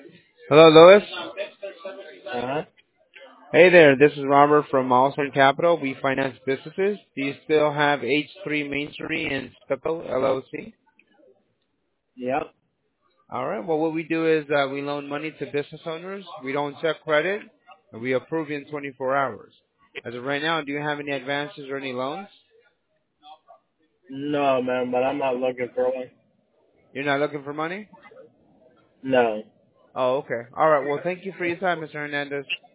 Hello, Louis. Uh-huh. Hey there, this is Robert from Milestone Capital. We finance businesses. Do you still have H3 Main Street in Stucco, LLC? Yep. All right. Well, what we do is we loan money to business owners. We don't check credit, and we approve in 24 hours. As of right now, do you have any advances or any loans? No, man, but I'm not looking for one. You're not looking for money? No. Oh, okay. All right. Well, thank you for your time, Mr. Hernandez.